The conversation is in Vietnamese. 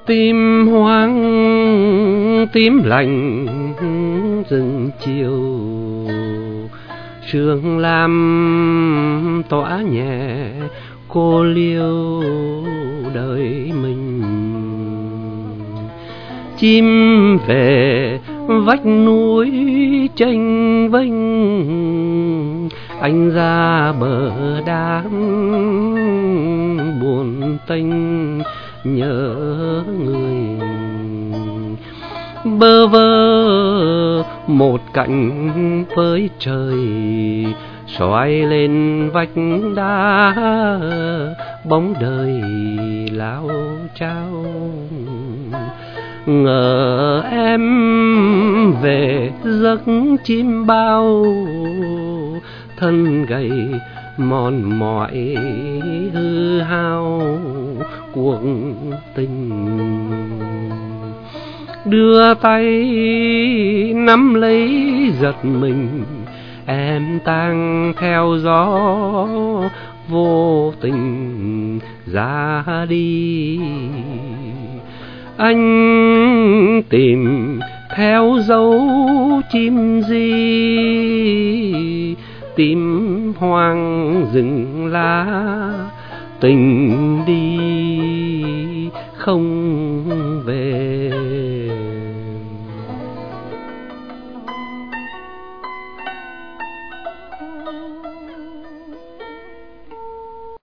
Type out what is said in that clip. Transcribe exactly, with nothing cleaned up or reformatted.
Tim hoang tím lạnh rừng chiều, sương lam tỏa nhẹ cô liêu đời mình. Chim về vách núi chênh vênh, anh ra bờ đá buồn tênh nhớ người. Bơ vơ một cạnh với trời, xoay lên vách đá bóng đời lao chao. Ngờ em về giấc chim bao, thân gầy mòn mỏi hư hao cuộc tình. Đưa tay nắm lấy giật mình, em tang theo gió vô tình ra đi. Anh tìm theo dấu chim di, tìm hoang rừng lá tình đi không về.